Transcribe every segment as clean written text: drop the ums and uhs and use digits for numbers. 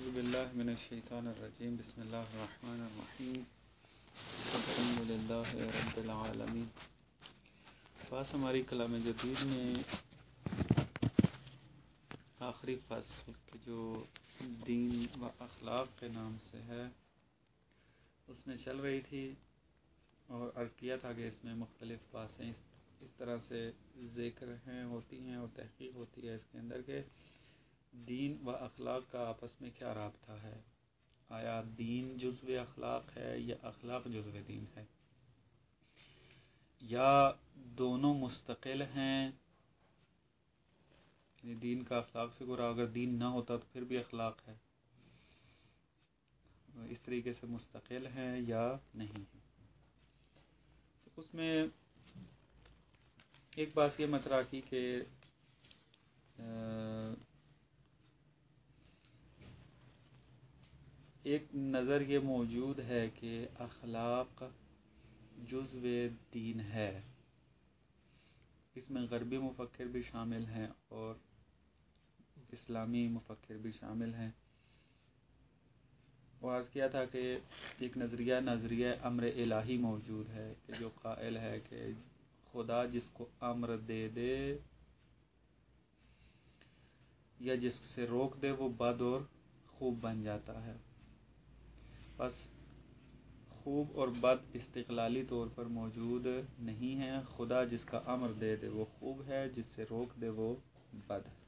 باللہ من الشیطان الرجیم بسم اللہ الرحمن الرحیم الحمدللہ رب العالمین۔ بس ہماری کلام جدید میں آخری فصل جو دین و اخلاق کے نام سے ہے اس میں چل رہی تھی اور عرض کیا تھا کہ اس میں مختلف باتیں اس طرح سے ذکر ہوتی ہیں اور تحقیق ہوتی ہے اس کے اندر کہ دین و اخلاق کا آپس میں کیا رابطہ ہے، آیا دین جزو اخلاق ہے یا اخلاق جزو دین ہے، یا دونوں مستقل ہیں، یعنی دین کا اخلاق سے گرا اگر دین نہ ہوتا تو پھر بھی اخلاق ہے، اس طریقے سے مستقل ہیں یا نہیں ہے۔ اس میں ایک بات یہ مطرح کی کہ ایک نظر یہ موجود ہے کہ اخلاق جزو دین ہے، اس میں غربی مفکر بھی شامل ہیں اور اسلامی مفکر بھی شامل ہیں۔ وہ عرض کیا تھا کہ ایک نظریہ امر الہی موجود ہے کہ جو قائل ہے کہ خدا جس کو امر دے دے یا جس سے روک دے وہ بد اور خوب بن جاتا ہے، بس خوب اور بد استقلالی طور پر موجود نہیں ہے، خدا جس کا امر دے دے وہ خوب ہے، جس سے روک دے وہ بد ہے۔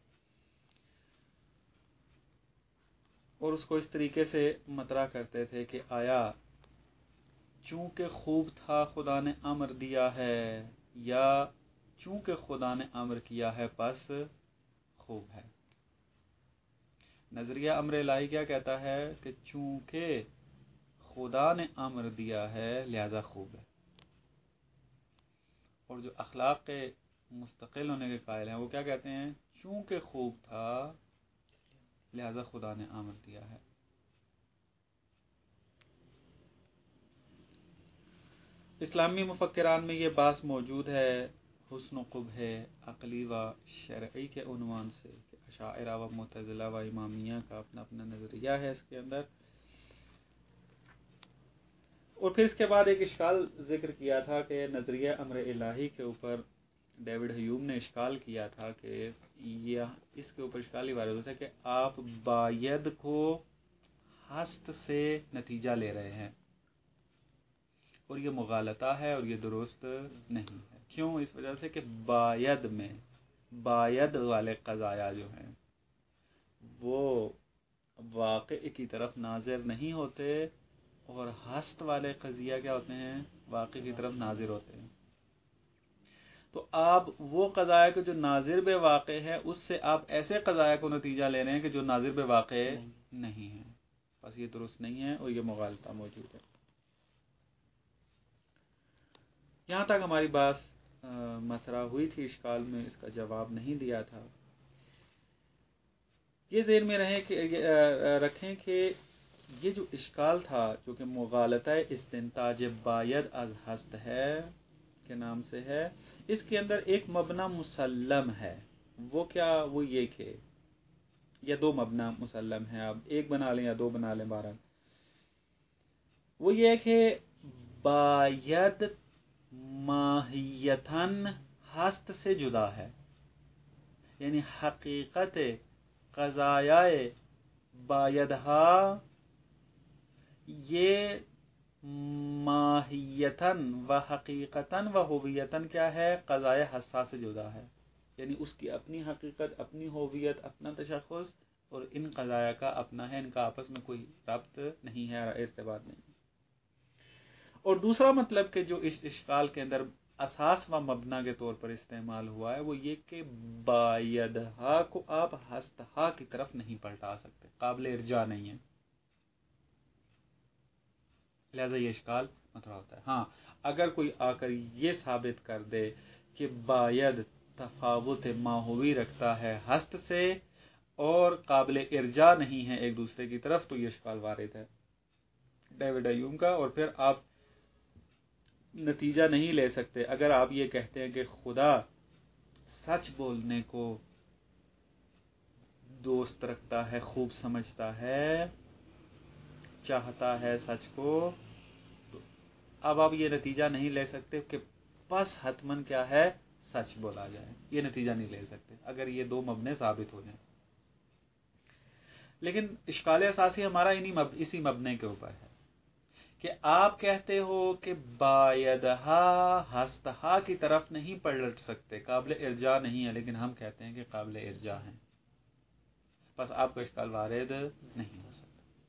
اور اس کو اس طریقے سے مطرح کرتے تھے کہ آیا چونکہ خوب تھا خدا نے امر دیا ہے، یا چونکہ خدا نے امر کیا ہے پس خوب ہے۔ نظریہ امر الہی کیا کہتا ہے کہ چونکہ خدا نے امر دیا ہے لہذا خوب ہے، اور جو اخلاق کے مستقل ہونے کے قائل ہیں وہ کیا کہتے ہیں، چونکہ خوب تھا لہذا خدا نے امر دیا ہے۔ اسلامی مفکران میں یہ بات موجود ہے حسن و قبح عقلی و شرعی کے عنوان سے کہ اشاعرہ و معتزلہ و امامیہ کا اپنا اپنا نظریہ ہے اس کے اندر۔ اور پھر اس کے بعد ایک اشکال ذکر کیا تھا کہ نظریہ امر الہی کے اوپر ڈیوڈ ہیوم نے اشکال کیا تھا کہ اس کے اوپر اشکال وارد ہوتا ہے کہ آپ باید کو ہست سے نتیجہ لے رہے ہیں، اور یہ مغالطہ ہے اور یہ درست نہیں ہے۔ کیوں؟ اس وجہ سے کہ باید والے قضایا جو ہیں وہ واقع کی طرف ناظر نہیں ہوتے، اور ہست والے قضیہ کیا ہوتے ہیں، واقع کی طرف ناظر ہوتے ہیں۔ تو آپ وہ قضایا کہ جو ناظر بے واقع ہے اس سے آپ ایسے قضایا کو نتیجہ لے رہے ہیں کہ جو ناظر بے واقع نہیں ہے، بس یہ درست نہیں ہے اور یہ مغالطہ موجود ہے۔ یہاں تک ہماری بات مطرح ہوئی تھی، اشکال میں اس کا جواب نہیں دیا تھا۔ یہ ذہن میں رکھیں کہ یہ جو اشکال تھا جو کہ مغالطہ استنتاج باید از ہست ہے کے نام سے ہے، اس کے اندر ایک مبنی مسلم ہے، وہ کیا؟ وہ یہ کہ یا دو مبنی مسلم ہیں، آپ ایک بنا لیں یا دو بنا لیں، بہرحال وہ یہ کہ باید ماہیتاً ہست سے جدا ہے، یعنی حقیقت قضایائے بایدہا یہ ماہیتاً و حقیقتاً و ہویتاً کیا ہے، قضائے حسا سے جدا ہے، یعنی اس کی اپنی حقیقت، اپنی ہویت، اپنا تشخص، اور ان قضایا کا اپنا ہے، ان کا آپس میں کوئی ربط نہیں ہے، ارتباط نہیں۔ اور دوسرا مطلب کہ جو اس اشکال کے اندر اساس و مبنا کے طور پر استعمال ہوا ہے وہ یہ کہ بایدہا کو آپ ہستہا کی طرف نہیں پلٹا سکتے، قابل ارجاع نہیں ہے، لہذا یہ اشکال مطرح ہوتا ہے۔ ہاں اگر کوئی آ کر یہ ثابت کر دے کہ باید تفاوت ماہوی رکھتا ہے ہست سے اور قابل ارجاع نہیں ہے ایک دوسرے کی طرف، تو یہ اشکال وارد ہے ڈیوڈ ہیوم کا، اور پھر آپ نتیجہ نہیں لے سکتے اگر آپ یہ کہتے ہیں کہ خدا سچ بولنے کو دوست رکھتا ہے، خوب سمجھتا ہے، چاہتا ہے سچ کو، تو اب آپ یہ نتیجہ نہیں لے سکتے کہ بس حتماً کیا ہے، سچ بولا جائے. یہ نتیجہ نہیں لے سکتے اگر یہ دو مبنے ثابت ہو جائیں. لیکن اشکال اساسی ہمارا اسی مبنے کے اوپر ہے کہ آپ کہتے ہو کہ بایدہا ہستہا کی طرف نہیں پلٹ سکتے، قابل ارجاء نہیں ہے، لیکن ہم کہتے ہیں کہ قابل ارجاء ہیں. بس آپ کو اشکال وارد نہیں ہو سکتا.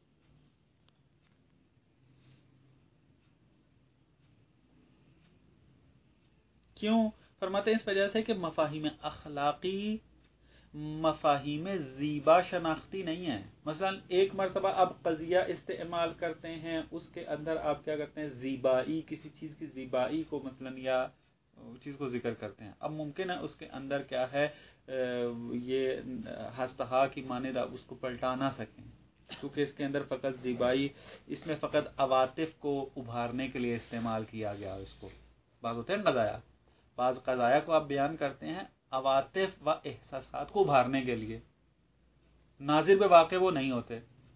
کیوں؟ فرماتے ہیں اس وجہ سے کہ مفاہیم اخلاقی مفاہیم زیبا شناختی نہیں ہے. مثلا ایک مرتبہ آپ قضیہ استعمال کرتے ہیں، اس کے اندر آپ کیا کرتے ہیں، زیبائی، کسی چیز کی زیبائی کو مثلا یا چیز کو ذکر کرتے ہیں. اب ممکن ہے اس کے اندر کیا ہے، یہ ہستہا کی مانند آپ اس کو پلٹا نہ سکیں، کیونکہ اس کے اندر فقط زیبائی، اس میں فقط عواطف کو ابھارنے کے لیے استعمال کیا گیا. اس کو بعض ہوتے ہیں قضایا، بعض قضایا کو آپ بیان کرتے ہیں عواطف و احساسات کو ابھارنے کے لیے، ناظر بے واقع وہ نہیں ہوتے.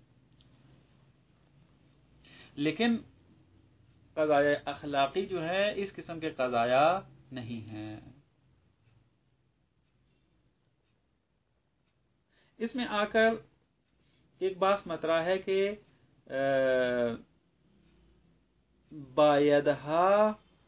لیکن قضایا اخلاقی جو ہے اس قسم کے قضایا نہیں ہیں. اس میں آ کر ایک بات مطرح ہے کہ بایدہا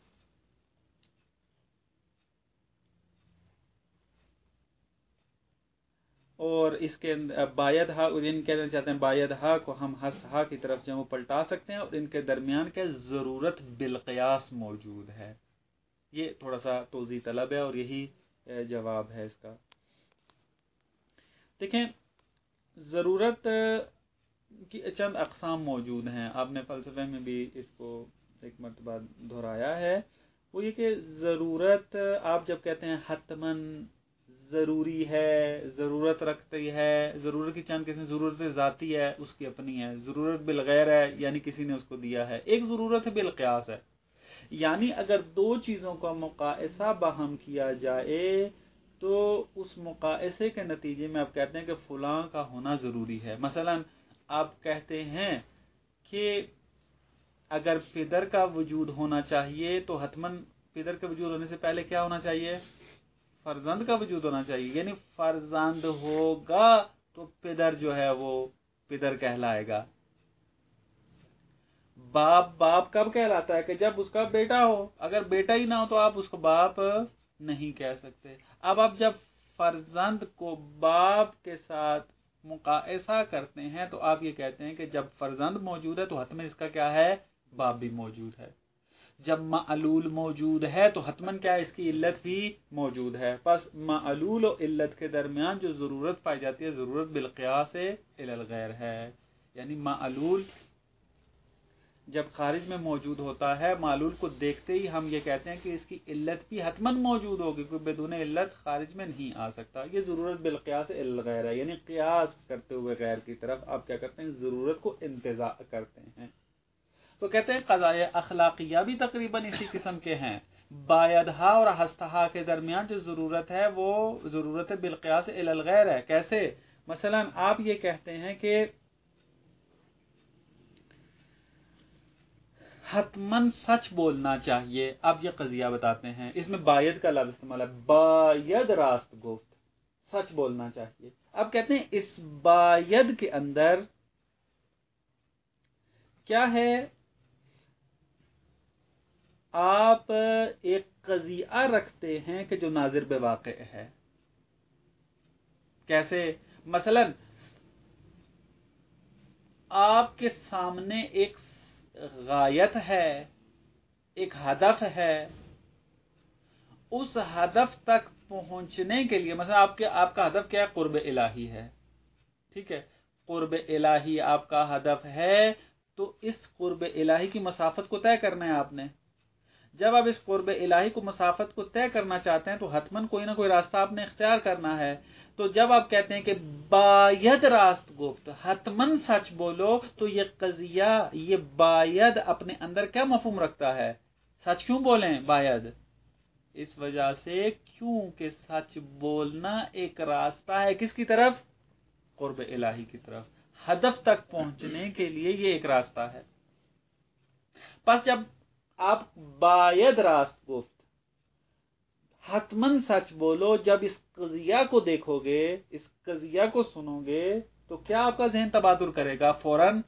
اور اس کے بایدہا، جن کہنا چاہتے ہیں بایدہا کو ہم ہستہا کی طرف جو پلٹا سکتے ہیں، اور ان کے درمیان کے ضرورت بالقیاس موجود ہے. یہ تھوڑا سا توضیح طلب ہے اور یہی جواب ہے اس کا. دیکھیں، ضرورت کی چند اقسام موجود ہیں. آپ نے فلسفے میں بھی اس کو ایک مرتبہ دہرایا ہے. وہ یہ کہ ضرورت، آپ جب کہتے ہیں حتماً ضروری ہے، ضرورت رکھتی ہے، ضرورت کی چند قسم، ضرورت ذاتی ہے، اس کی اپنی ہے. ضرورت بالغیر ہے، یعنی کسی نے اس کو دیا ہے. ایک ضرورت بالقیاس ہے، یعنی اگر دو چیزوں کا مقائسہ باہم کیا جائے تو اس مقائسے کے نتیجے میں آپ کہتے ہیں کہ فلاں کا ہونا ضروری ہے. مثلا آپ کہتے ہیں کہ اگر پدر کا وجود ہونا چاہیے تو حتماً پدر کے وجود ہونے سے پہلے کیا ہونا چاہیے، فرزند کا وجود ہونا چاہیے. یعنی فرزند ہوگا تو پدر جو ہے وہ پدر کہلائے گا. باپ کب کہلاتا ہے، کہ جب اس کا بیٹا ہو. اگر بیٹا ہی نہ ہو تو آپ اس کو باپ نہیں کہہ سکتے. اب آپ جب فرزند کو باپ کے ساتھ مقائسہ کرتے ہیں تو آپ یہ کہتے ہیں کہ جب فرزند موجود ہے تو حتماً اس کا کیا ہے، باپ بھی موجود ہے. جب معلول موجود ہے تو حتماً کیا ہے، اس کی علت بھی موجود ہے. پس معلول و علت کے درمیان جو ضرورت پائی جاتی ہے، ضرورت بالقیاس الی الغیر ہے. یعنی معلول جب خارج میں موجود ہوتا ہے، معلول کو دیکھتے ہی ہم یہ کہتے ہیں کہ اس کی علت بھی حتماً موجود ہوگی، کوئی بدون علت خارج میں نہیں آ سکتا. یہ ضرورت بالقیاس الی الغیر ہے، یعنی قیاس کرتے ہوئے غیر کی طرف آپ کیا کرتے ہیں، ضرورت کو انتزاع کرتے ہیں. تو کہتے ہیں قضایا اخلاقیہ بھی تقریباً اسی قسم کے ہیں. بایدہا اور ہستہا کے درمیان جو ضرورت ہے وہ ضرورت بالقیاس الی الغیر ہے. کیسے؟ مثلا آپ یہ کہتے ہیں کہ حتماً سچ بولنا چاہیے. اب یہ قضیہ بتاتے ہیں، اس میں باید کا لفظ استعمال ہے، باید راست گفت، سچ بولنا چاہیے. اب کہتے ہیں اس باید کے اندر کیا ہے، آپ ایک قضیہ رکھتے ہیں کہ جو ناظر بے واقع ہے. کیسے؟ مثلا آپ کے سامنے ایک غایت ہے، ایک ہدف ہے، اس ہدف تک پہنچنے کے لیے مثلا آپ کا ہدف کیا ہے، قرب الہی ہے. ٹھیک ہے، قرب الہی آپ کا ہدف ہے، تو اس قرب الہی کی مسافت کو طے کرنا ہے آپ نے. جب آپ اس قرب الہی کو مسافت کو طے کرنا چاہتے ہیں تو حتماً کوئی نہ کوئی راستہ آپ نے اختیار کرنا ہے. تو جب آپ کہتے ہیں کہ باید راست گفت، حتماً سچ بولو، تو یہ قضیہ، یہ باید اپنے اندر کیا مفہوم رکھتا ہے، سچ کیوں بولیں باید؟ اس وجہ سے کیونکہ سچ بولنا ایک راستہ ہے کس کی طرف، قرب الہی کی طرف، ہدف تک پہنچنے کے لیے یہ ایک راستہ ہے۔ پس جب آپ باید راست گفت، حتماً سچ بولو، جب اس قضیہ کو دیکھو گے، اس قضیہ کو سنو گے، تو کیا آپ کا ذہن تبادر کرے گا؟ فوراً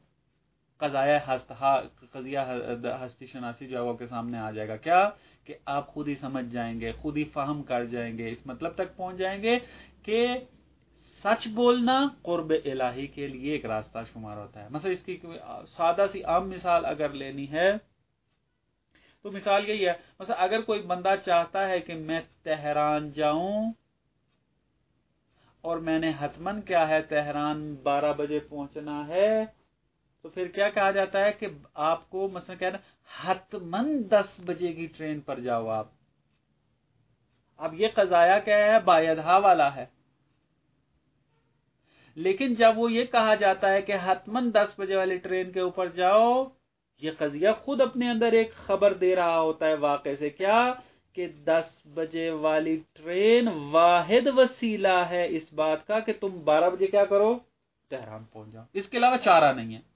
قضیہ ہستی شناسی جو ہے وہ کے سامنے آ جائے گا۔ کیا کہ آپ خود ہی سمجھ جائیں گے، خود ہی فہم کر جائیں گے، اس مطلب تک پہنچ جائیں گے کہ سچ بولنا قرب الہی کے لیے ایک راستہ شمار ہوتا ہے۔ مثلا اس کی سادہ سی عام مثال اگر لینی ہے تو مثال یہی ہے، مثلا اگر کوئی بندہ چاہتا ہے کہ میں تہران جاؤں اور میں نے حتماً کیا ہے تہران 12 بجے پہنچنا ہے، تو پھر کیا کہا جاتا ہے کہ آپ کو مثلا کہنا حتماً 10 بجے کی ٹرین پر جاؤ آپ۔ اب یہ قضایا کیا ہے؟ بایدہا والا ہے۔ لیکن جب وہ یہ کہا جاتا ہے کہ حتماً 10 بجے والی ٹرین کے اوپر جاؤ، یہ قضیہ خود اپنے اندر ایک خبر دے رہا ہوتا ہے واقع سے، کیا کہ 10 بجے والی ٹرین واحد وسیلہ ہے اس بات کا کہ تم 12 بجے کیا کرو؟ تہران پہنچ جاؤ، اس کے علاوہ چارہ نہیں ہے۔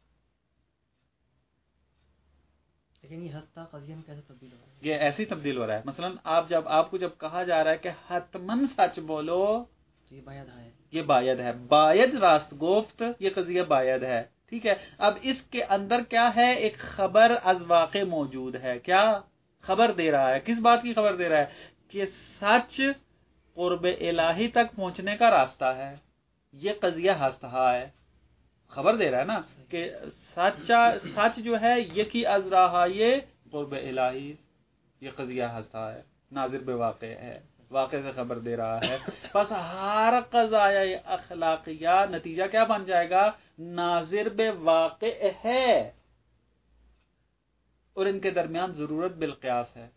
لیکن یہ ہستہ قضیہ میں کیسے تبدیل ہو رہا ہے؟ یہ ایسے ہی تبدیل ہو رہا ہے۔ مثلا آپ کو جب کہا جا رہا ہے کہ حتماً سچ بولو، یہ باید ہے، یہ باید ہے، باید راست گفت، یہ قضیہ باید ہے، ٹھیک ہے۔ اب اس کے اندر کیا ہے؟ ایک خبر از واقع موجود ہے۔ کیا خبر دے رہا ہے؟ کس بات کی خبر دے رہا ہے؟ کہ سچ قرب الہی تک پہنچنے کا راستہ ہے۔ یہ قضیہ ہستہ ہے، خبر دے رہا ہے نا کہ سچ جو ہے یکی از رہا یہ قرب الہی، یہ قضیہ ہستہ ہے، ناظر بے واقع ہے، واقع سے خبر دے رہا ہے۔ پس ہر قضایہ اخلاقیہ نتیجہ کیا بن جائے گا؟ ناظر بے واقع ہے، اور ان کے درمیان ضرورت بالقیاس ہے۔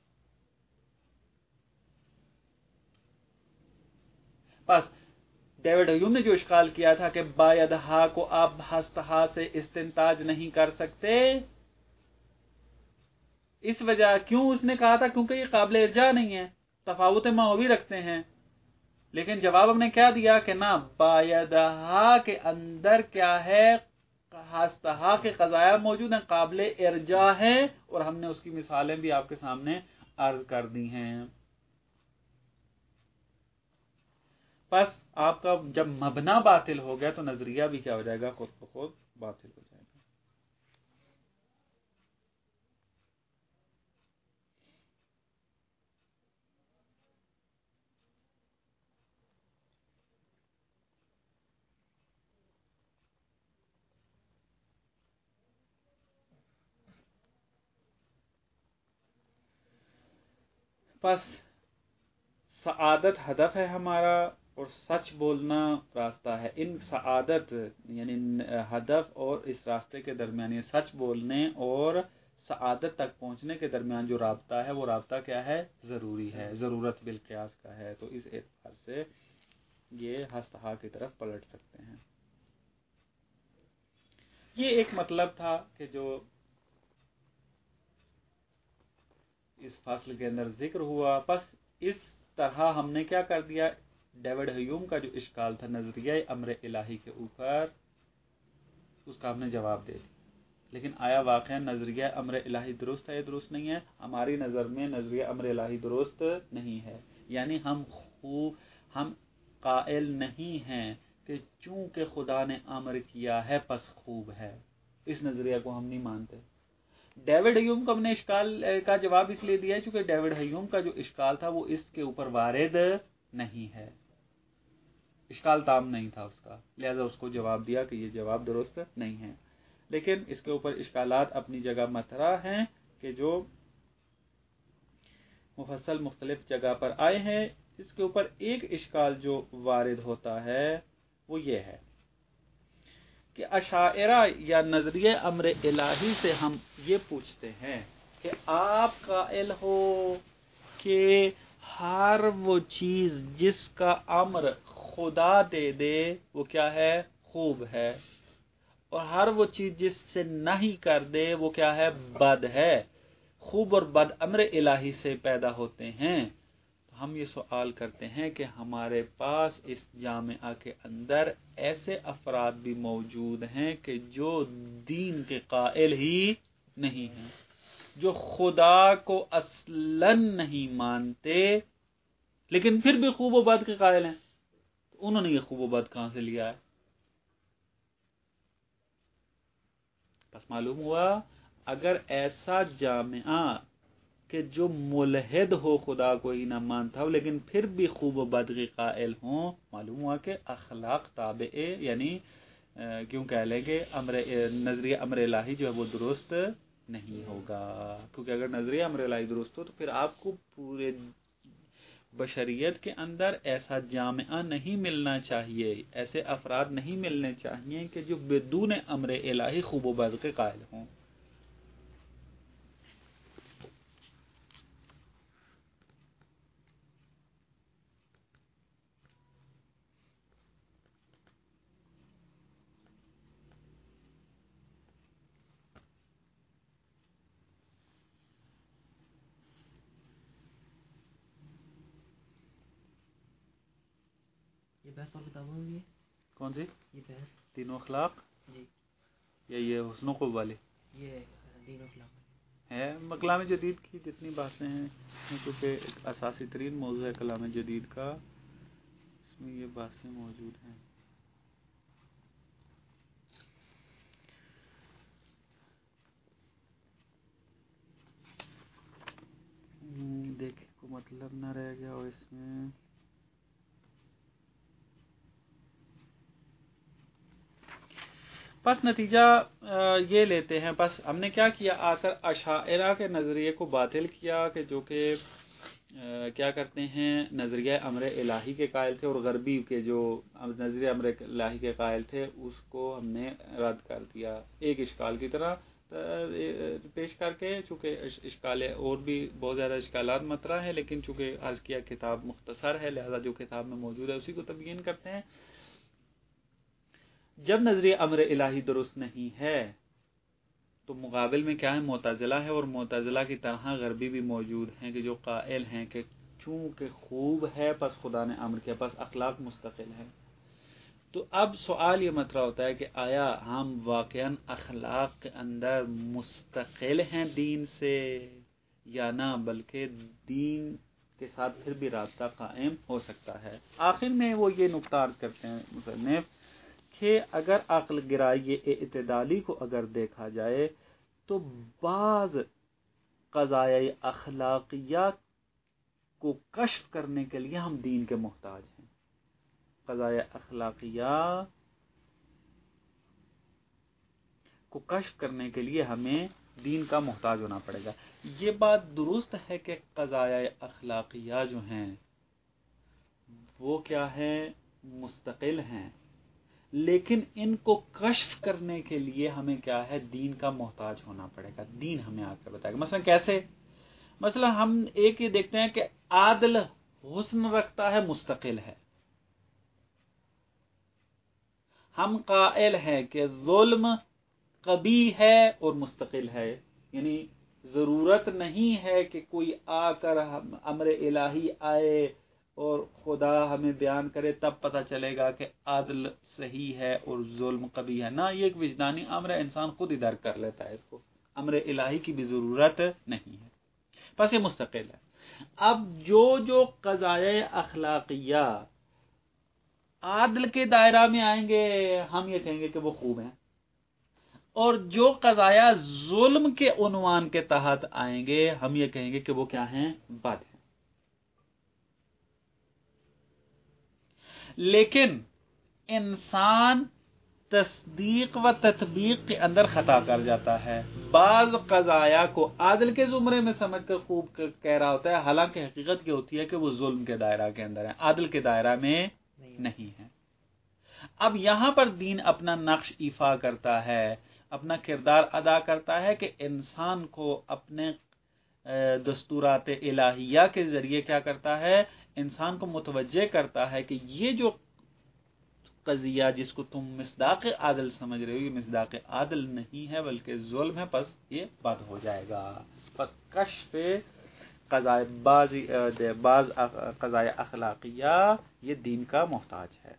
پس ڈیوڈ ہیوم نے جو اشکال کیا تھا کہ بایدہا کو آپ ہستہا سے استنتاج نہیں کر سکتے، اس وجہ کیوں اس نے کہا تھا؟ کیونکہ یہ قابل ارجاع نہیں ہے، تفاوت ماہوی رکھتے ہیں۔ لیکن جواب ہم نے کیا دیا کہ نہ، بایدہا کے اندر کیا ہے؟ ہستہا کے قضایا موجود ہیں، قابل ارجاع ہیں، اور ہم نے اس کی مثالیں بھی آپ کے سامنے عرض کر دی ہیں۔ پس آپ کا جب مبنا باطل ہو گیا تو نظریہ بھی کیا ہو جائے گا؟ خود بخود باطل ہو جائے گا۔ پس سعادت ہدف ہے ہمارا، اور سچ بولنا راستہ ہے۔ ان سعادت یعنی ہدف اور اس راستے کے درمیان، یہ سچ بولنے اور سعادت تک پہنچنے کے درمیان جو رابطہ ہے، وہ رابطہ کیا ہے؟ ضروری ہے، ضرورت بالقیاس کا ہے۔ تو اس اعتبار سے یہ ہستہا کی طرف پلٹ سکتے ہیں۔ یہ ایک مطلب تھا کہ جو اس فصل کے اندر ذکر ہوا۔ پس اس طرح ہم نے کیا کر دیا؟ ڈیوڈ ہیوم کا جو اشکال تھا نظریہ امر الہی کے اوپر، اس کا ہم نے جواب دے دیا۔ لیکن آیا واقعا نظریہ امر الہی درست ہے یا درست نہیں ہے؟ ہماری نظر میں نظریہ امر الہی درست نہیں ہے، یعنی ہم قائل نہیں ہیں کہ چونکہ خدا نے امر کیا ہے پس خوب ہے، اس نظریہ کو ہم نہیں مانتے۔ ڈیوڈ ہیوم کو ہم نے اشکال کا جواب اس لیے دیا چونکہ ڈیوڈ ہیوم کا جو اشکال تھا وہ اس کے اوپر وارد نہیں ہے، اشکال تام نہیں تھا اس کا، لہذا اس کو جواب دیا کہ یہ جواب درست نہیں ہے۔ لیکن اس کے اوپر اشکالات اپنی جگہ مطرح ہیں کہ جو مفصل مختلف جگہ پر آئے ہیں۔ اس کے اوپر ایک اشکال جو وارد ہوتا ہے وہ یہ ہے کہ اشاعرہ یا نظریہ امر الہی سے ہم یہ پوچھتے ہیں کہ آپ قائل ہو کہ ہر وہ چیز جس کا امر خدا دے دے وہ کیا ہے؟ خوب ہے، اور ہر وہ چیز جس سے نہیں کر دے وہ کیا ہے؟ بد ہے۔ خوب اور بد امر الہی سے پیدا ہوتے ہیں۔ ہم یہ سوال کرتے ہیں کہ ہمارے پاس اس جامعہ کے اندر ایسے افراد بھی موجود ہیں کہ جو دین کے قائل ہی نہیں ہیں، جو خدا کو اصلاً نہیں مانتے لیکن پھر بھی خوب و بد کے قائل ہیں. انہوں نے یہ خوب و بد کہاں سے لیا ہے؟ بس معلوم ہوا اگر ایسا جامعہ کہ جو ملحد ہو، خدا کو ہی نہ مانتا ہو لیکن پھر بھی خوب و بد کے قائل ہوں، معلوم ہوا کہ اخلاق تابع یعنی کیوں کہہ لیں گے نظریہ امر الہی جو ہے وہ درست نہیں ہوگا. کیونکہ اگر نظریہ امر الہی درست ہو تو پھر آپ کو پورے بشریت کے اندر ایسا جامعہ نہیں ملنا چاہیے، ایسے افراد نہیں ملنے چاہیے کہ جو بدون امر الہی خوب و بد کے قائل ہوں. یہ بحث اور کتابوں میں بھی ہے؟ کون سی؟ یہ بحث دین و اخلاق جی، یا یہ حسن و خوب والی یہ دین و اخلاق ہے. کلام جدید کی جتنی باتیں ہیں کیونکہ ایک اساسی ترین موضوع ہے کلام جدید کا، اس میں یہ باتیں موجود ہیں. دیکھیں کو مطلب نہ رہ گیا اور اس میں بس نتیجہ یہ لیتے ہیں. بس ہم نے کیا کیا، آ کر اشاعرہ کے نظریے کو باطل کیا کہ جو کہ کیا کرتے ہیں، نظریہ امر الہی کے قائل تھے، اور غربی کے جو نظریہ امر الہی کے قائل تھے اس کو ہم نے رد کر دیا ایک اشکال کی طرح پیش کر کے. چونکہ اشکال اور بھی بہت زیادہ اشکالات مطرح ہیں، لیکن چونکہ عرض کیا کتاب مختصر ہے لہذا جو کتاب میں موجود ہے اسی کو تبیین کرتے ہیں. جب نظریہ امر الہی درست نہیں ہے تو مقابل میں کیا ہے، معتزلہ ہے، اور معتزلہ کی طرح غربی بھی موجود ہیں کہ جو قائل ہیں کہ چونکہ خوب ہے پس خدا نے امر کیا، پس اخلاق مستقل ہے. تو اب سوال یہ مطرح ہوتا ہے کہ آیا ہم واقعاً اخلاق کے اندر مستقل ہیں دین سے یا نہ، بلکہ دین کے ساتھ پھر بھی رابطہ قائم ہو سکتا ہے. آخر میں وہ یہ نقطہ عرض کرتے ہیں مصنف کہ اگر عقل گرایی اعتدالی کو اگر دیکھا جائے تو بعض قضایہ اخلاقیات کو کشف کرنے کے لیے ہم دین کے محتاج ہیں. قضایہ اخلاقیہ کو کشف کرنے کے لیے ہمیں دین کا محتاج ہونا پڑے گا. یہ بات درست ہے کہ قضایہ اخلاقیہ جو ہیں وہ کیا ہیں، مستقل ہیں، لیکن ان کو کشف کرنے کے لیے ہمیں کیا ہے، دین کا محتاج ہونا پڑے گا. دین ہمیں آ کر بتائے گا. مثلا کیسے؟ مثلا ہم ایک یہ دیکھتے ہیں کہ عادل حسن رکھتا ہے، مستقل ہے. ہم قائل ہیں کہ ظلم قبیح ہے اور مستقل ہے، یعنی ضرورت نہیں ہے کہ کوئی آ کر امر الہی آئے اور خدا ہمیں بیان کرے تب پتہ چلے گا کہ عدل صحیح ہے اور ظلم قبیح ہے. نہ، یہ ایک وجدانی امر ہے، انسان خود ہی درک کر لیتا ہے اس کو. امر الہی کی بھی ضرورت نہیں ہے، بس یہ مستقل ہے. اب جو قضایہ اخلاقیہ عدل کے دائرہ میں آئیں گے ہم یہ کہیں گے کہ وہ خوب ہیں، اور جو قضایا ظلم کے عنوان کے تحت آئیں گے ہم یہ کہیں گے کہ وہ کیا ہیں، بد ہیں. لیکن انسان تصدیق و تطبیق کے اندر خطا کر جاتا ہے. بعض قضایا کو عادل کے زمرے میں سمجھ کر خوب کہہ رہا ہوتا ہے، حالانکہ حقیقت یہ ہوتی ہے کہ وہ ظلم کے دائرہ کے اندر ہے، عادل کے دائرہ میں نہیں ہے. اب یہاں پر دین اپنا نقش ایفا کرتا ہے، اپنا کردار ادا کرتا ہے کہ انسان کو اپنے دستورات الہیہ کے ذریعے کیا کرتا ہے، انسان کو متوجہ کرتا ہے کہ یہ جو قضیہ جس کو تم مصداق عادل سمجھ رہے ہو یہ مصداق عادل نہیں ہے بلکہ ظلم ہے، پس یہ بد ہو جائے گا. پس کشف بعض قضاء اخلاقیہ یہ دین کا محتاج ہے.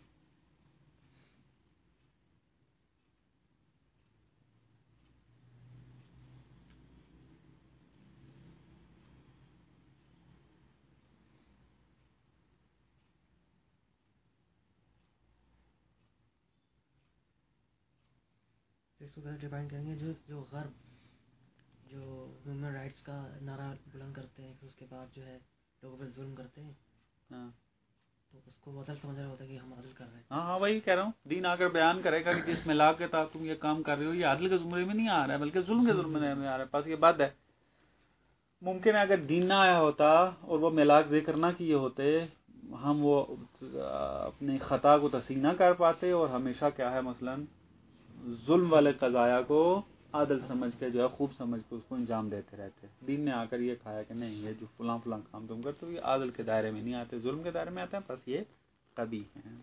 اس کو کیسے ڈیفائن کریں گے؟ جو غرب جو ہیومن رائٹس کا نعرہ بلند کرتے ہیں، پھر اس کے بعد جو ہے لوگوں پہ ظلم کرتے ہیں، تو اس کو عدل سمجھ رہا ہوتا ہے کہ ہم عدل کر رہے ہیں. ہاں وہی کہہ رہا ہوں، دین آ کر بیان کرے گا کہ جس ملا کے تحت تم یہ کام کر رہے ہو یہ عدل کے زمرے میں نہیں آ رہا ہے بلکہ ظلم کے زمرے میں آ رہا ہے. بس یہ بات ہے. ممکن ہے اگر دین نہ آیا ہوتا اور وہ ملاک ذکر نہ کیے ہوتے، ہم وہ اپنی خطا کو تسلیم نہ کر پاتے اور ہمیشہ کیا ہے مثلاً ظلم والے قضایا کو عادل سمجھ کے جو ہے خوب سمجھ کے اس کو انجام دیتے رہتے. دین نے آ کر یہ کہا کہ نہیں، یہ جو فلاں فلاں کام تم کرتے ہو یہ عادل کے دائرے میں نہیں آتے، ظلم کے دائرے میں آتے ہیں، بس یہ قبیح ہیں.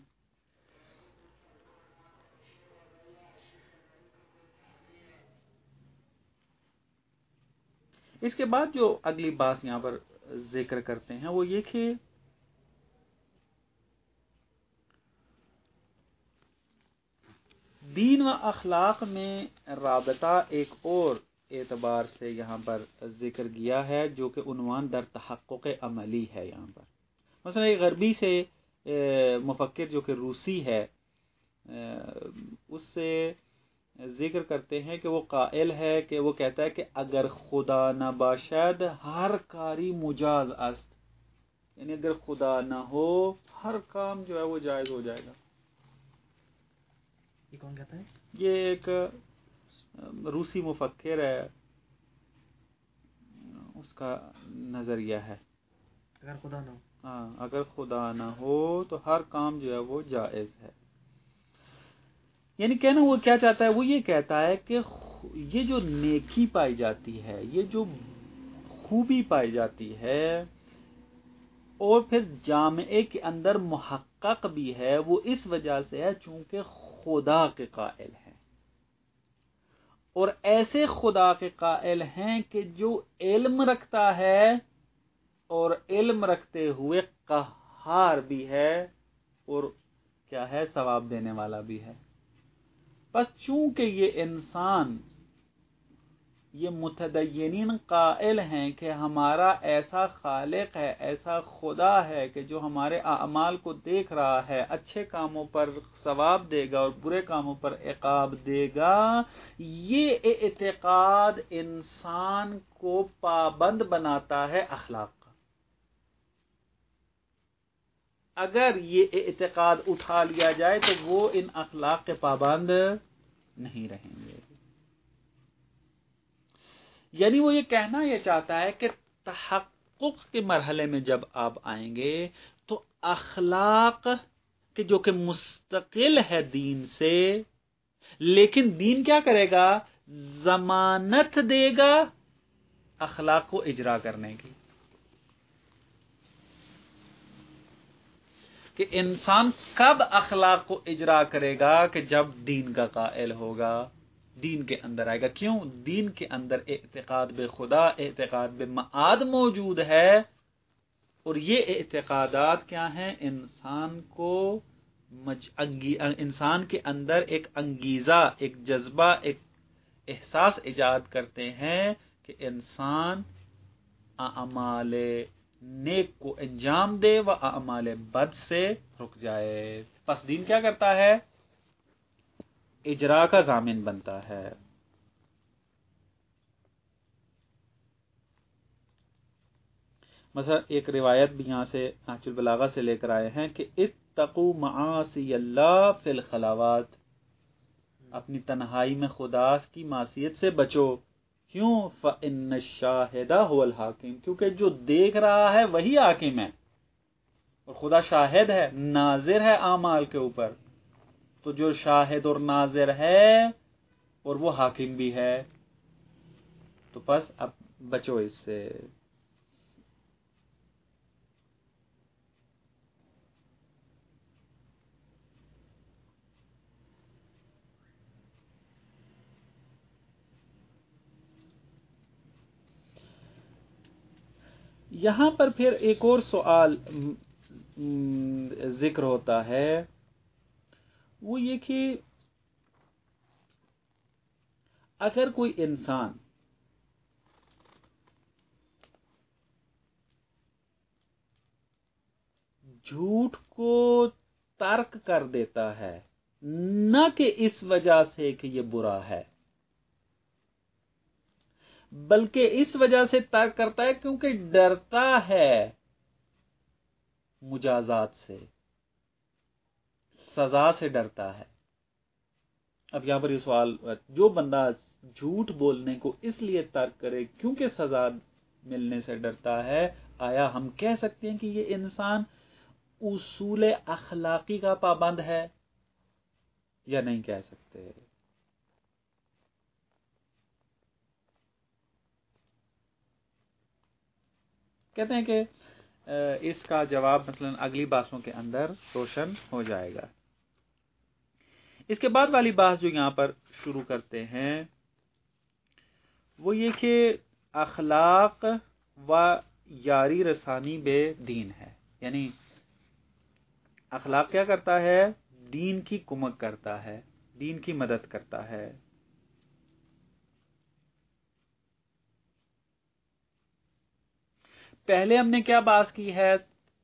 اس کے بعد جو اگلی بات یہاں پر ذکر کرتے ہیں وہ یہ کہ دین و اخلاق میں رابطہ ایک اور اعتبار سے یہاں پر ذکر کیا ہے جو کہ عنوان در تحقق عملی ہے. یہاں پر مثلا ایک غربی سے مفکر جو کہ روسی ہے اس سے ذکر کرتے ہیں کہ وہ قائل ہے کہ وہ کہتا ہے کہ اگر خدا نہ باشد ہر کاری مجاز است، یعنی اگر خدا نہ ہو ہر کام جو ہے وہ جائز ہو جائے گا. یہ کون کہتا ہے؟ یہ ایک روسی مفکر ہے، اس کا نظریہ ہے. اگر خدا نہ ہو، ہاں اگر خدا نہ ہو تو ہر کام جو ہے وہ جائز ہے. یعنی کہنا وہ کیا چاہتا ہے، وہ یہ کہتا ہے کہ یہ جو نیکی پائی جاتی ہے، یہ جو خوبی پائی جاتی ہے اور پھر جامعے کے اندر محقق بھی ہے، وہ اس وجہ سے ہے چونکہ خدا کے قائل ہیں، اور ایسے خدا کے قائل ہیں کہ جو علم رکھتا ہے اور علم رکھتے ہوئے قہار بھی ہے اور کیا ہے ثواب دینے والا بھی ہے. بس چونکہ یہ انسان یہ متدینین قائل ہیں کہ ہمارا ایسا خالق ہے، ایسا خدا ہے کہ جو ہمارے اعمال کو دیکھ رہا ہے، اچھے کاموں پر ثواب دے گا اور برے کاموں پر عقاب دے گا، یہ اعتقاد انسان کو پابند بناتا ہے اخلاق کا. اگر یہ اعتقاد اٹھا لیا جائے تو وہ ان اخلاق کے پابند نہیں رہیں گے. یعنی وہ یہ کہنا یہ چاہتا ہے کہ تحقق کے مرحلے میں جب آپ آئیں گے تو اخلاق کہ جو کہ مستقل ہے دین سے، لیکن دین کیا کرے گا؟ ضمانت دے گا اخلاق کو اجرا کرنے کی. کہ انسان کب اخلاق کو اجرا کرے گا؟ کہ جب دین کا قائل ہوگا، دین کے اندر آئے گا. کیوں؟ دین کے اندر اعتقاد بے خدا، اعتقاد بے معاد موجود ہے، اور یہ اعتقادات کیا ہیں؟ انسان کو انسان کے اندر ایک انگیزہ، ایک جذبہ، ایک احساس ایجاد کرتے ہیں کہ انسان اعمال نیک کو انجام دے و اعمال بد سے رک جائے. پس دین کیا کرتا ہے؟ اجرا کا ضامن بنتا ہے. مثلا ایک روایت بھی یہاں سے نہج البلاغہ سے لے کر آئے ہیں کہ اتقوا معاصی اللہ فی الخلاوات، اپنی تنہائی میں خدا کی معصیت سے بچو. کیوں؟ فإن الشاہد هو الحاکم، کیونکہ جو دیکھ رہا ہے وہی حاکم ہے، اور خدا شاہد ہے، ناظر ہے اعمال کے اوپر. تو جو شاہد اور ناظر ہے اور وہ حاکم بھی ہے، تو بس اب بچو اس سے. یہاں پر پھر ایک اور سوال ذکر ہوتا ہے، وہ یہ کہ اگر کوئی انسان جھوٹ کو ترک کر دیتا ہے، نہ کہ اس وجہ سے کہ یہ برا ہے، بلکہ اس وجہ سے ترک کرتا ہے کیونکہ ڈرتا ہے مجازات سے، سزا سے ڈرتا ہے۔ اب یہاں پر یہ سوال، جو بندہ جھوٹ بولنے کو اس لیے ترک کرے کیونکہ سزا ملنے سے ڈرتا ہے، آیا ہم کہہ سکتے ہیں کہ یہ انسان اصول اخلاقی کا پابند ہے یا نہیں کہہ سکتے؟ کہتے ہیں کہ اس کا جواب مثلا اگلی بحثوں کے اندر روشن ہو جائے گا۔ اس کے بعد والی بحث جو یہاں پر شروع کرتے ہیں وہ یہ کہ اخلاق و یاری رسانی بے دین ہے، یعنی اخلاق کیا کرتا ہے؟ دین کی کمک کرتا ہے، دین کی مدد کرتا ہے۔ پہلے ہم نے کیا بات کی ہے؟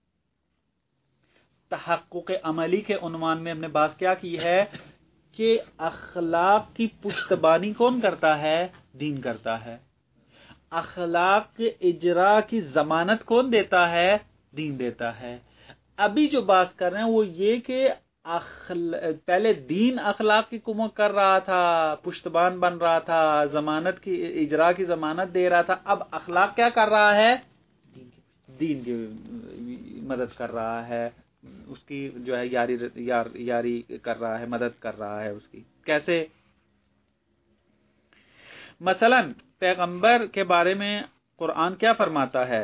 تحقق عملی کے عنوان میں ہم نے بات کیا کی ہے کہ اخلاق کی پشتبانی کون کرتا ہے؟ دین کرتا ہے۔ اخلاق کے اجرا کی ضمانت کون دیتا ہے؟ دین دیتا ہے۔ ابھی جو بات کر رہے ہیں وہ یہ کہ پہلے دین اخلاق کی کمک کر رہا تھا، پشتبان بن رہا تھا، ضمانت کی اجرا کی ضمانت دے رہا تھا، اب اخلاق کیا کر رہا ہے؟ دین کی مدد کر رہا ہے، اس کی جو ہے یاری کر رہا ہے، مدد کر رہا ہے اس کی۔ کیسے؟ مثلا پیغمبر کے بارے میں قرآن کیا فرماتا ہے؟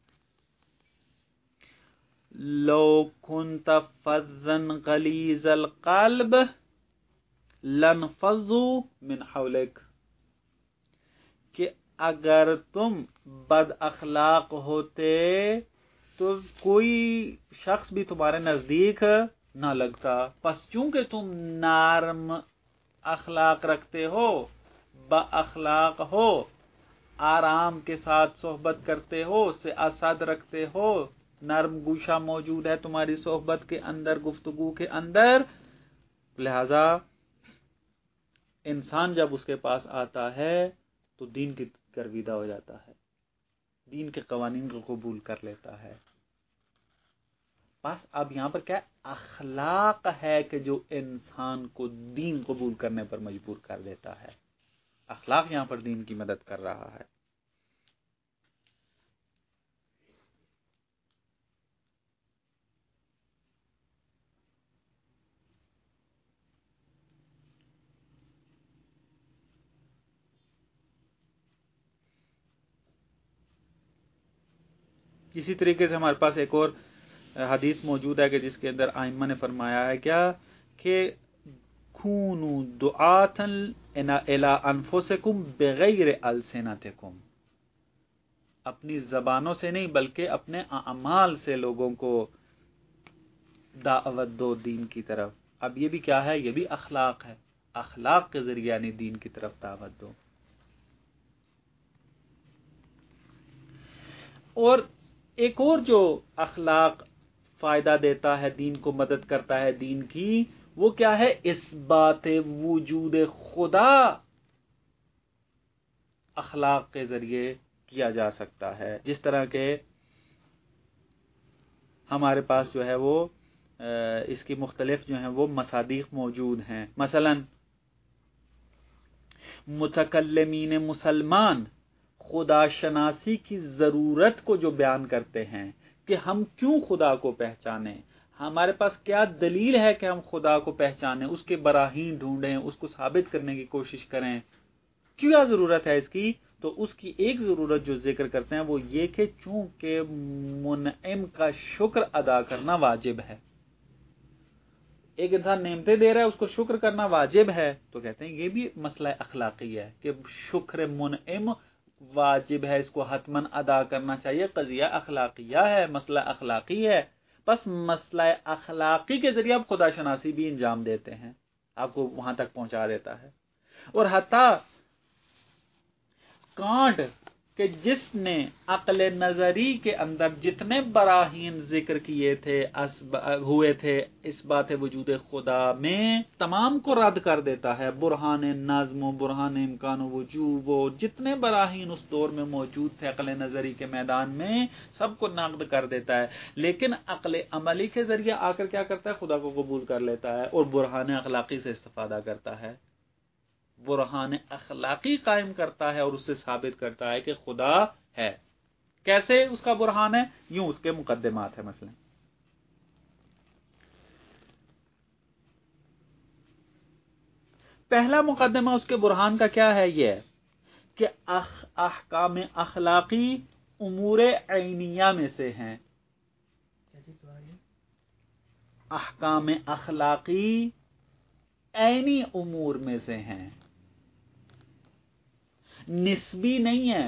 لو كنت فظا غلیظ القلب لانفضوا من حولک، کہ اگر تم بد اخلاق ہوتے تو کوئی شخص بھی تمہارے نزدیک نہ لگتا، پس چونکہ تم نرم اخلاق رکھتے ہو، با اخلاق ہو، آرام کے ساتھ صحبت کرتے ہو، سیاست رکھتے ہو، نرم گوشہ موجود ہے تمہاری صحبت کے اندر، گفتگو کے اندر، لہذا انسان جب اس کے پاس آتا ہے تو دین کی گرویدہ ہو جاتا ہے، دین کے قوانین کو قبول کر لیتا ہے۔ بس اب یہاں پر کیا اخلاق ہے کہ جو انسان کو دین قبول کرنے پر مجبور کر دیتا ہے، اخلاق یہاں پر دین کی مدد کر رہا ہے۔ اسی طریقے سے ہمارے پاس ایک اور حدیث موجود ہے کہ جس کے اندر ائمہ نے فرمایا ہے کیا کہ کونوا دعاۃ الی انفسکم بغیر السنتکم، اپنی زبانوں سے نہیں بلکہ اپنے اعمال سے لوگوں کو دعوت دو دین کی طرف۔ اب یہ بھی کیا ہے؟ یہ بھی اخلاق ہے، اخلاق کے ذریعے یعنی دین کی طرف دعوت دو۔ اور ایک اور جو اخلاق فائدہ دیتا ہے، دین کو مدد کرتا ہے دین کی، وہ کیا ہے؟ اس بات وجود خدا اخلاق کے ذریعے کیا جا سکتا ہے۔ جس طرح کہ ہمارے پاس جو ہے وہ اس کی مختلف جو ہیں وہ مصادیق موجود ہیں۔ مثلا متکلمین مسلمان خدا شناسی کی ضرورت کو جو بیان کرتے ہیں کہ ہم کیوں خدا کو پہچانیں، ہمارے پاس کیا دلیل ہے کہ ہم خدا کو پہچانیں، اس کے براہین ڈھونڈیں، اس کو ثابت کرنے کی کوشش کریں، کیا ضرورت ہے اس کی؟ تو اس کی ایک ضرورت جو ذکر کرتے ہیں وہ یہ کہ چونکہ منعم کا شکر ادا کرنا واجب ہے، ایک انسان نعمتیں دے رہا ہے اس کو شکر کرنا واجب ہے، تو کہتے ہیں یہ بھی مسئلہ اخلاقی ہے کہ شکر منعم واجب ہے، اس کو حتماً ادا کرنا چاہیے، قضیہ اخلاقیہ ہے، مسئلہ اخلاقی ہے. بس مسئلہ اخلاقی کے ذریعے آپ خدا شناسی بھی انجام دیتے ہیں، آپ کو وہاں تک پہنچا دیتا ہے. اور حتیٰ کانٹ کہ جس نے عقل نظری کے اندر جتنے براہین ذکر کیے تھے ہوئے تھے اس بات وجود خدا میں، تمام کو رد کر دیتا ہے. برہان نظم و برہان امکان و وجوب و جتنے براہین اس دور میں موجود تھے عقل نظری کے میدان میں، سب کو نقد کر دیتا ہے. لیکن عقل عملی کے ذریعے آ کر کیا کرتا ہے؟ خدا کو قبول کر لیتا ہے اور برہان اخلاقی سے استفادہ کرتا ہے، برہان اخلاقی قائم کرتا ہے اور اس سے ثابت کرتا ہے کہ خدا ہے. کیسے اس کا برہان ہے؟ یوں اس کے مقدمات ہیں. مثلا پہلا مقدمہ اس کے برہان کا کیا ہے؟ یہ کہ احکام اخلاقی امور عینیہ میں سے ہیں. احکام اخلاقی عینی امور میں سے ہیں، نسبی نہیں ہے.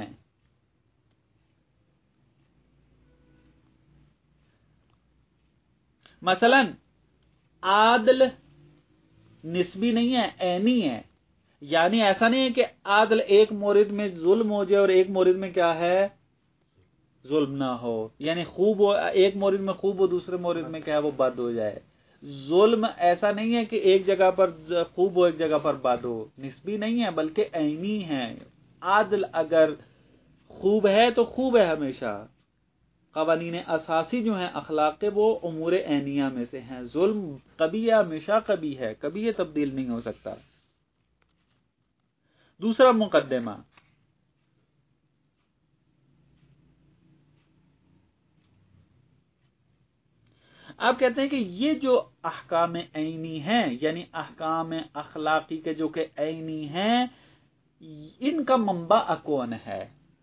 مثلا عادل نسبی نہیں ہے، عینی ہے. یعنی ایسا نہیں ہے کہ عادل ایک مورد میں ظلم ہو جائے اور ایک مورد میں کیا ہے؟ ظلم نہ ہو. یعنی خوب ہو ایک مورد میں خوب ہو، دوسرے مورد میں کیا ہے؟ وہ بد ہو جائے. ظلم ایسا نہیں ہے کہ ایک جگہ پر خوب ہو ایک جگہ پر بد ہو، نسبی نہیں ہے بلکہ عینی ہے. عادل اگر خوب ہے تو خوب ہے ہمیشہ. قوانین اساسی جو ہیں اخلاق کے، وہ امور عینیہ میں سے ہیں. ظلم کبھی ہے، ہمیشہ کبھی ہے، کبھی یہ تبدیل نہیں ہو سکتا. دوسرا مقدمہ، آپ کہتے ہیں کہ یہ جو احکام عینی ہیں، یعنی احکام اخلاقی کے جو کہ عینی ہیں، ان کا منبع کون ہے؟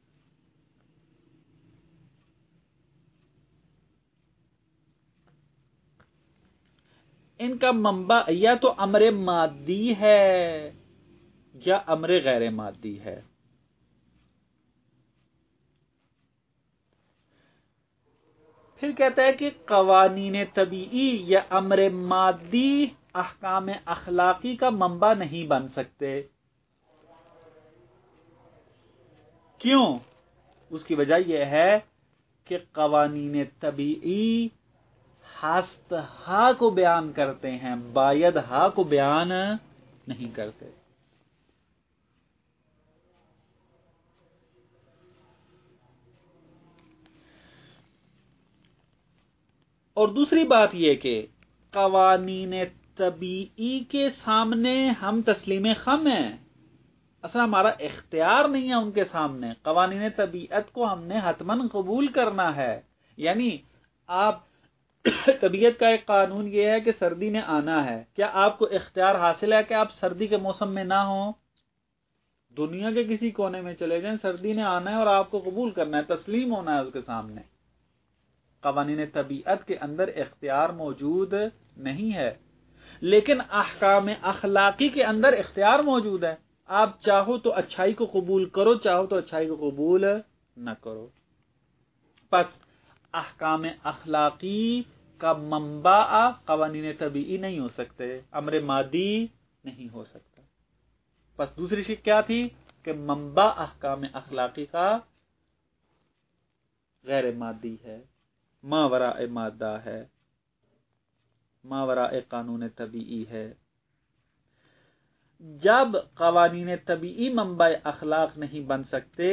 ان کا منبع یا تو امر مادی ہے یا امر غیر مادی ہے. پھر کہتا ہے کہ قوانین طبیعی یا امر مادی احکام اخلاقی کا منبع نہیں بن سکتے. کیوں؟ اس کی وجہ یہ ہے کہ قوانین طبیعی ہست ہا کو بیان کرتے ہیں، باید ہا کو بیان نہیں کرتے. اور دوسری بات یہ کہ قوانین طبیعی کے سامنے ہم تسلیم خم ہیں. اصلا ہمارا اختیار نہیں ہے ان کے سامنے. قوانین طبیعت کو ہم نے حتماً قبول کرنا ہے. یعنی آپ طبیعت کا ایک قانون یہ ہے کہ سردی نے آنا ہے. کیا آپ کو اختیار حاصل ہے کہ آپ سردی کے موسم میں نہ ہوں؟ دنیا کے کسی کونے میں چلے جائیں، سردی نے آنا ہے اور آپ کو قبول کرنا ہے، تسلیم ہونا ہے اس کے سامنے. قوانین طبیعت کے اندر اختیار موجود نہیں ہے، لیکن احکام اخلاقی کے اندر اختیار موجود ہے. آپ چاہو تو اچھائی کو قبول کرو، چاہو تو اچھائی کو قبول نہ کرو. پس احکام اخلاقی کا منبع قوانین طبیعی نہیں ہو سکتے، امر مادی نہیں ہو سکتا. پس دوسری شک کیا تھی؟ کہ منبع احکام اخلاقی کا غیر مادی ہے، ما وراء مادہ ہے، ما وراء قانون طبیعی ہے. جب قوانین طبیعی منبع اخلاق نہیں بن سکتے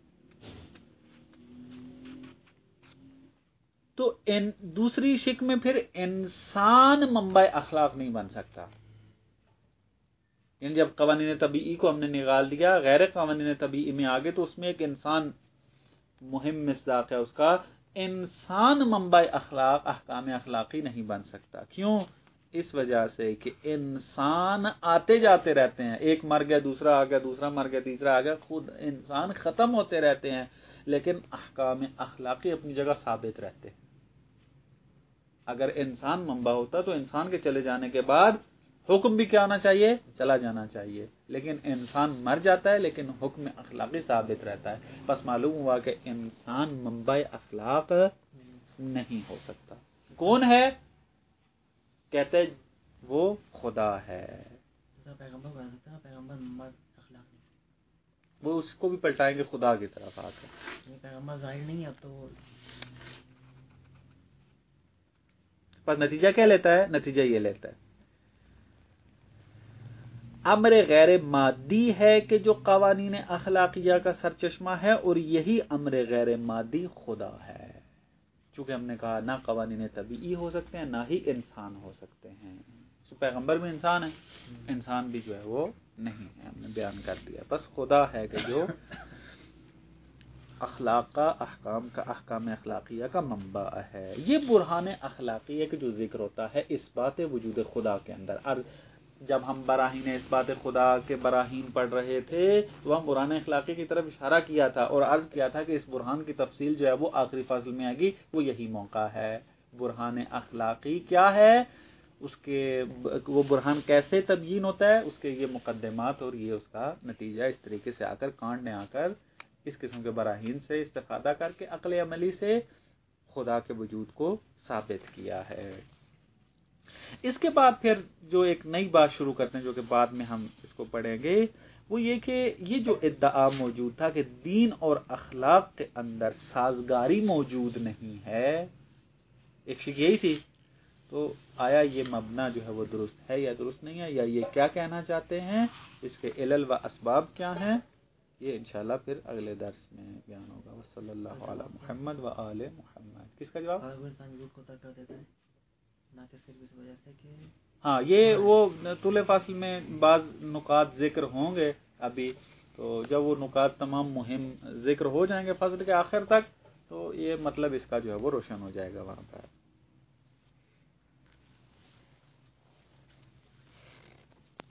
تو دوسری شک میں پھر انسان منبع اخلاق نہیں بن سکتا. یعنی جب قوانین طبیعی کو ہم نے نکال دیا، غیر قوانین طبیعی میں آگے، تو اس میں ایک انسان مہم مصداق ہے اس کا. انسان منبع اخلاق احکام اخلاقی نہیں بن سکتا. کیوں؟ اس وجہ سے کہ انسان آتے جاتے رہتے ہیں، ایک مر گیا دوسرا آ گیا، دوسرا مر گیا تیسرا آ گیا، خود انسان ختم ہوتے رہتے ہیں، لیکن احکام اخلاقی اپنی جگہ ثابت رہتے ہیں. اگر انسان منبع ہوتا تو انسان کے چلے جانے کے بعد حکم بھی کیا ہونا چاہیے؟ چلا جانا چاہیے. لیکن انسان مر جاتا ہے لیکن حکم اخلاقی ثابت رہتا ہے. بس معلوم ہوا کہ انسان منبع اخلاق نہیں ہو سکتا. کون ہے؟ کہتے وہ خدا ہے. پیغمبر منبع اخلاق نہیں، وہ اس کو بھی پلٹائیں گے خدا کی طرف آ کر. پیغمبر ظاہر نہیں اب تو. پر نتیجہ کیا لیتا ہے؟ نتیجہ یہ لیتا ہے امر غیر مادی ہے کہ جو قوانین اخلاقیہ کا سرچشمہ ہے، اور یہی امر غیر مادی خدا ہے. چونکہ ہم نے کہا نہ قوانین طبیعی ہو سکتے ہیں نہ ہی انسان ہو سکتے ہیں. تو پیغمبر بھی انسان ہے، انسان بھی جو ہے وہ نہیں ہے، ہم نے بیان کر دیا. بس خدا ہے کہ جو اخلاق کا احکام اخلاقیہ کا منبع ہے. یہ برہان اخلاقیہ کے جو ذکر ہوتا ہے اس بات وجود خدا کے اندر. جب ہم براہین اس بات خدا کے براہین پڑھ رہے تھے تو ہم برہان اخلاقی کی طرف اشارہ کیا تھا اور عرض کیا تھا کہ اس برہان کی تفصیل جو ہے وہ آخری فصل میں آئے گی. وہ یہی موقع ہے. برہان اخلاقی کیا ہے، اس کے وہ برہان کیسے تبیین ہوتا ہے، اس کے یہ مقدمات اور یہ اس کا نتیجہ اس طریقے سے آ کر کانڈ نے آ کر اس قسم کے براہین سے استفادہ کر کے عقل عملی سے خدا کے وجود کو ثابت کیا ہے. اس کے بعد پھر جو ایک نئی بات شروع کرتے ہیں جو کہ بعد میں ہم اس کو پڑھیں گے، وہ یہ کہ یہ جو ادعا موجود تھا کہ دین اور اخلاق کے اندر سازگاری موجود نہیں ہے، ایک شک یہی تھی. تو آیا یہ مبنا جو ہے وہ درست ہے یا درست نہیں ہے، یا یہ کیا کہنا چاہتے ہیں، اس کے علل و اسباب کیا ہیں، یہ انشاءاللہ پھر اگلے درس میں بیان ہوگا. صلی اللہ علی محمد و آل محمد. کس کا جواب؟ ہاں یہ وہ طول فصل میں بعض نکات ذکر ہوں گے ابھی، تو جب وہ نکات تمام مہم ذکر ہو جائیں گے فصل کے آخر تک تو یہ مطلب اس کا جو ہے وہ روشن ہو جائے گا وہاں پر.